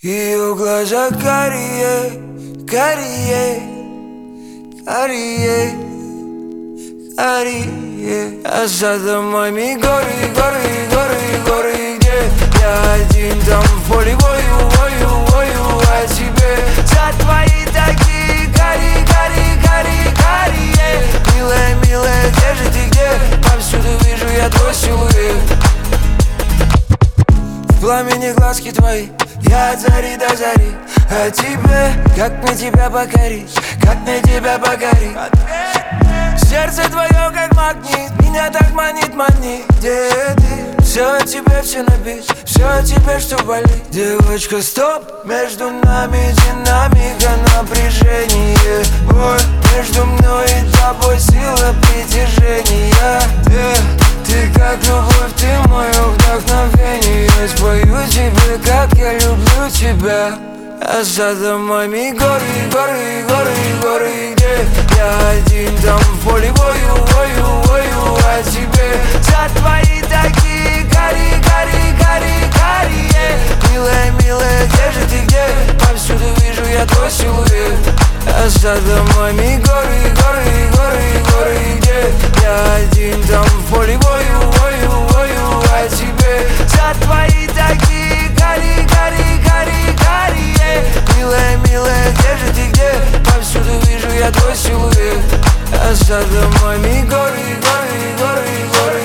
Ее глаза карие, карие, карие, карие. А за домами горы, горы, горы, горы. Где я один там в поле бою, бою, бою. А тебе за твои такие кари, кари, кари, карие. Милая, милая, где же ты, где? Повсюду вижу я твой силуэт. В пламени глазки твои я от зари до зари. А тебе, как мне тебя покорить, как мне тебя покорить? Сердце твое как магнит, меня так манит, манит. Где ты? Все о тебе, все на бит, все о тебе, что болит. Девочка, стоп, между нами динамика напряжение. Ой, между мной и тобой сила притяжения. Ты как любовь, ты мое вдохновение. Я спою тебе, как я люблю тебя. А за домами горы, горы, горы, горы. Где я один там в поле бою, бою, бою. А тебе за твои такие кари, кари, кари, карие. Милая, милая, где же ты, где? Повсюду вижу я твой силуэт. А за домами горы, горы, горы, горы. Где я один там в поле бою, бою, бою. А тебе за твои такие кари, кари, кари, карие. Милая, милая, где же ты, где? Повсюду вижу я твой силуэт. А за домами горы, горы, горы, горы.